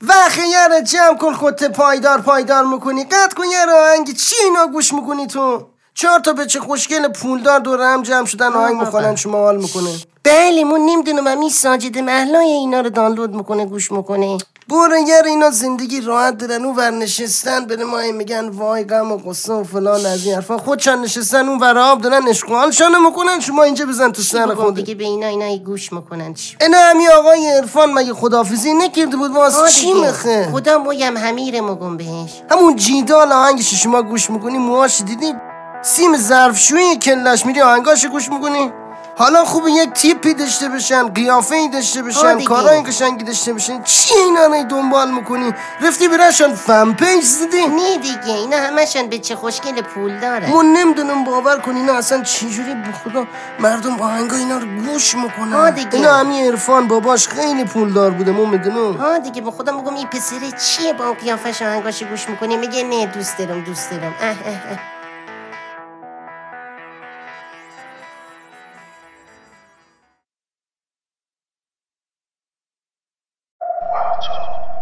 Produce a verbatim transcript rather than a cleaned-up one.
وقتی یه رو جمع کن خودت پایدار پایدار میکنی قطع کن یه رو آهنگ چی اینا گوش میکنی تو؟ چهار تا بچه خوشگل پولدار دور هم جمع شدن آهنگ میخوانن شما حال میکنه. بله من نمیدونم امی ساجد محلای اینا رو دانلود میکنه گوش میکنه. برو یه اینا زندگی راحت دارن اون ور نشستن بره ما میگن وای غم و قصه و فلان از این حرفا، خودشان نشستن اون ور آب دارن اشغالشان میکنن، شما اینجا بزن تو سر خود دیگه به اینا اینا گوش میکنن. چی اینا همی آقای عرفان مگه خداحافظی نکرده بود واسه چی میخه؟ خدا مویم همیر مگم بهش. همون جیدال آهنگش شما گوش میکنی، موهاش دیدی سیم ظرفشویی کلش میری آهنگاش گوش میکنی. حالا خوبه یک تیپی داشته بشن، قیافه‌ای داشته بشن، کارای قشنگی داشته بشن، چی اینا رو دنبال میکنی؟ رفتی براشون فن پیج زدی؟ نه دیگه اینا همشون بچه خوشگل پول داره. من نمیدونم باور کنی اینا اصلا چجوری به خدا مردم آهنگا اینا رو گوش میکنن. اینا همین عرفان باباش خیلی پولدار بوده من میدونم. ها دیگه به خدا میگم این پسره چیه با اون قیافش آهنگاش گوش میکنی؟ میگه نه دوست دارم دوست دارم. اه اه اه.